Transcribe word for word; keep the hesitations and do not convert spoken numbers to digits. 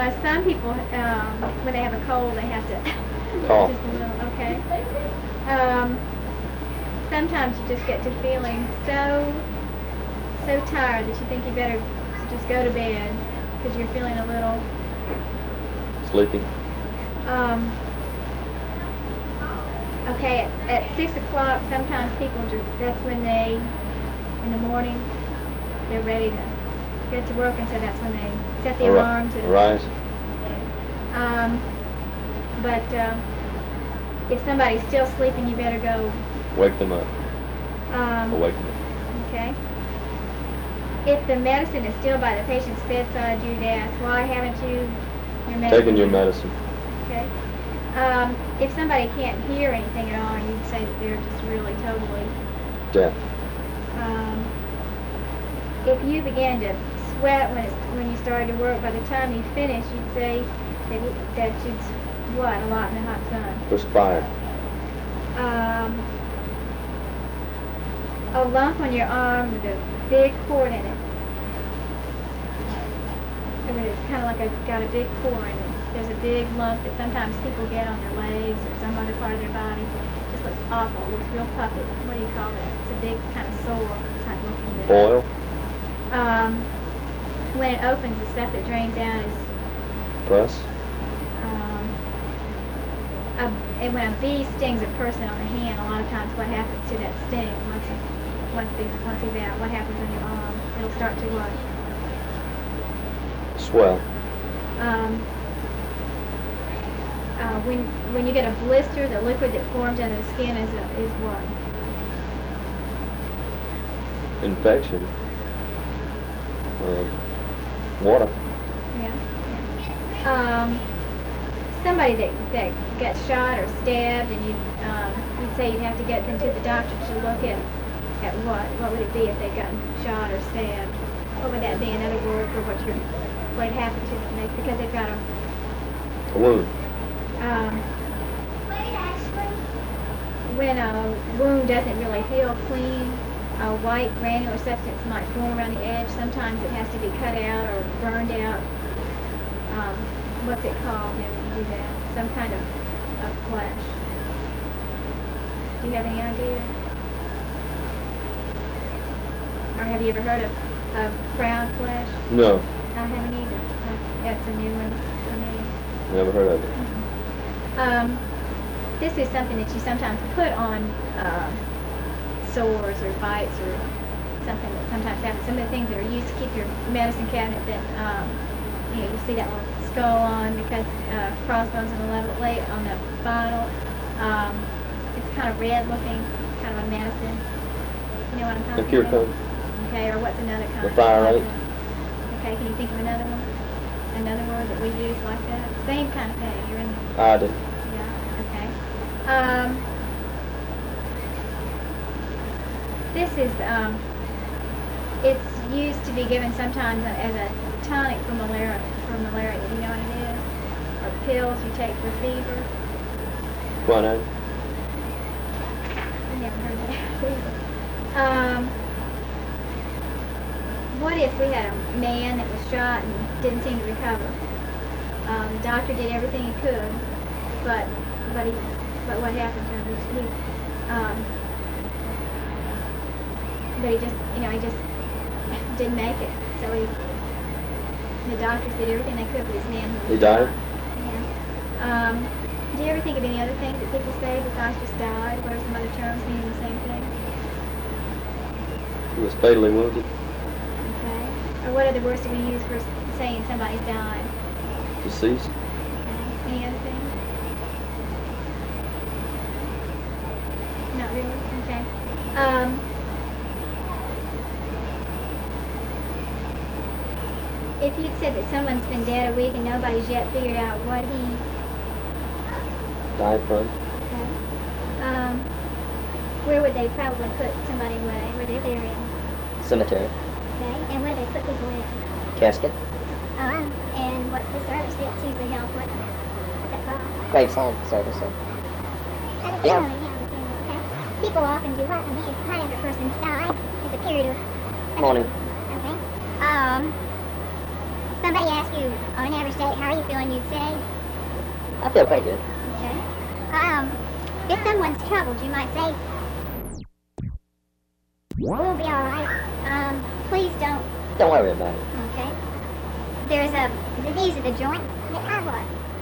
Uh, some people, um, when they have a cold, they have to cough. just a little, okay. Um, sometimes you just get to feeling so, so tired that you think you better just go to bed because you're feeling a little Sleepy. Um, okay, at, at six o'clock, sometimes people just, that's when they, in the morning, they're ready to get to work, and so that's when they set the Ar- alarm to rise. Um, but uh, if somebody's still sleeping, you better go. Wake them up. Um, Or wake them up. Okay. If the medicine is still by the patient's bedside, you'd ask, why haven't you your medicine? Taking your medicine. Okay. Um, if somebody can't hear anything at all, you'd say that they're just really totally deaf. Um, if you began to sweat when it's, when you started to work, by the time you finished, you'd say that that you'd what a lot in the hot sun. Perspire. Um, a lump on your arm with a big cord in it. I mean, it's kind of like a got a big cord in it. There's a big lump that sometimes people get on their legs or some other part of their body. It just looks awful. It looks real puffy. What do you call that? It's a big kind of sore type looking thing. Boil. Um, when it opens, the stuff that drains out is Pus. um, a, and when a bee stings a person on the hand, a lot of times what happens to that sting once it's, once he's, once he's out, what happens on your arm? It'll start to what? Swell. Um, uh, when when you get a blister, the liquid that forms under the skin is a, is what? Infection. Uh, water. Yeah. Um, somebody that that got shot or stabbed, and you um, you'd say you'd have to get them to the doctor to look at at what? What would it be if they'd gotten shot or stabbed? What would that be? Another word for what you're what happened to them? They, because they've got a A wound. um, when a wound doesn't really heal clean, a white granular substance might form around the edge. Sometimes it has to be cut out or burned out. Um, what's it called when you do that? Some kind of, of flesh. Do you have any idea? Or have you ever heard of, of brown flesh? No. I haven't either. Uh, That's a new one for me. Never heard of it. Mm-hmm. Um, this is something that you sometimes put on uh, sores or bites or something that sometimes happens. Some of the things that are used to keep your medicine cabinet that, um, you know, you see that little skull on because uh, crossbones on the level late on the bottle. Um, it's kind of red looking, kind of a medicine. You know what I'm talking The cure about? code. Okay, or what's another kind? The fire rate. Okay, can you think of another one? Another word that we use like that? Same kind of thing. You're in the... I did. Yeah, okay. Um, this is, um, it's used to be given sometimes as a tonic for malaria. For malaria, do you know what it is? Or pills you take for fever. Quinine. I never heard that either. Um, what if we had a man that was shot and didn't seem to recover? Um, the doctor did everything he could, but but he but what happened to him? He, um, but he just you know he just didn't make it. So he the doctors did everything they could, but his man was He died? Yeah. Um, do you ever think of any other things that people say besides just died? What are some other terms meaning the same thing? He was fatally wounded. Okay. Or what other words do we use for saying somebody's died? Deceased. Okay. Any other things? Not really? Okay. Um, if you'd said that someone's been dead a week and nobody's yet figured out what he... Died from. Okay. Um, where would they probably put somebody away? Where they bury him? Cemetery. Okay. And where do they put people in? Casket. Um, and what's the service that's usually held? What, what's that called? Graveside service. Sir. Yeah. Okay. People often do what? When these kind of a person's died, it's a period of... Morning. Okay. Um, somebody asked you on an average day, how are you feeling, you'd say, I feel pretty good. okay. Um, if someone's troubled, you might say, we'll be alright. Um, please don't, Don't worry about it. okay. There's a disease of the joints. They are what?